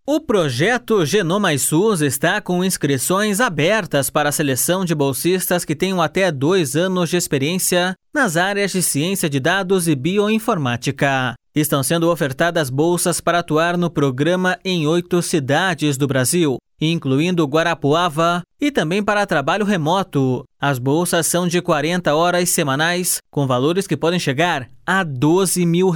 O projeto Genoma SUS está com inscrições abertas para a seleção de bolsistas que tenham até 2 anos de experiência nas áreas de ciência de dados e bioinformática. Estão sendo ofertadas bolsas para atuar no programa em 8 cidades do Brasil, incluindo Guarapuava, e também para trabalho remoto. As bolsas são de 40 horas semanais, com valores que podem chegar a R$12 mil.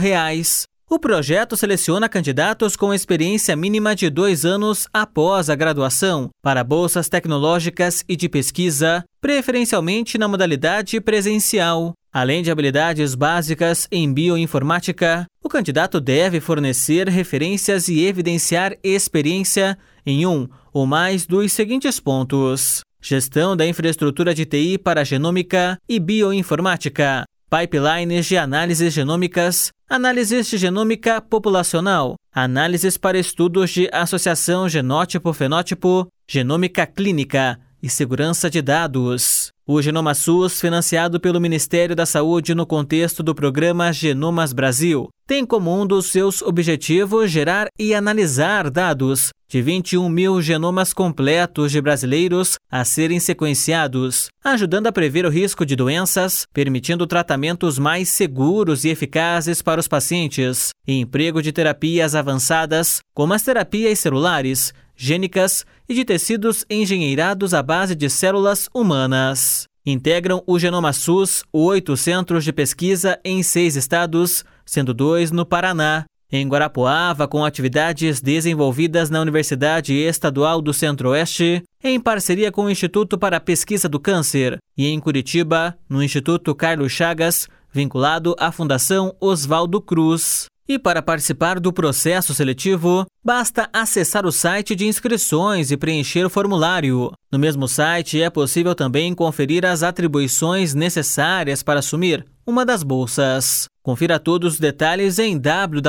O projeto seleciona candidatos com experiência mínima de 2 anos após a graduação para bolsas tecnológicas e de pesquisa, preferencialmente na modalidade presencial. Além de habilidades básicas em bioinformática, o candidato deve fornecer referências e evidenciar experiência em um ou mais dos seguintes pontos: gestão da infraestrutura de TI para genômica e bioinformática, pipelines de análises genômicas, análises de genômica populacional, análises para estudos de associação genótipo-fenótipo, genômica clínica e segurança de dados. O Genoma SUS, financiado pelo Ministério da Saúde no contexto do programa Genomas Brasil, tem como um dos seus objetivos gerar e analisar dados de 21 mil genomas completos de brasileiros a serem sequenciados, ajudando a prever o risco de doenças, permitindo tratamentos mais seguros e eficazes para os pacientes, e emprego de terapias avançadas, como as terapias celulares, gênicas e de tecidos engenheirados à base de células humanas. Integram o Genoma SUS 8 centros de pesquisa em 6 estados, sendo 2 no Paraná. Em Guarapuava, com atividades desenvolvidas na Universidade Estadual do Centro-Oeste, em parceria com o Instituto para a Pesquisa do Câncer, e em Curitiba, no Instituto Carlos Chagas, vinculado à Fundação Oswaldo Cruz. E para participar do processo seletivo, basta acessar o site de inscrições e preencher o formulário. No mesmo site é possível também conferir as atribuições necessárias para assumir uma das bolsas. Confira todos os detalhes em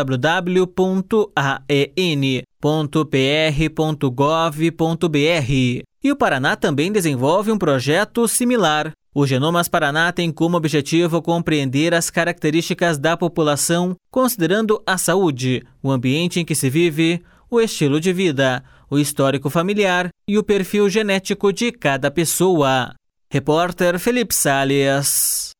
www.aen.pr.gov.br. E o Paraná também desenvolve um projeto similar. O Genomas Paraná tem como objetivo compreender as características da população, considerando a saúde, o ambiente em que se vive, o estilo de vida, o histórico familiar e o perfil genético de cada pessoa. Repórter Felipe Salles.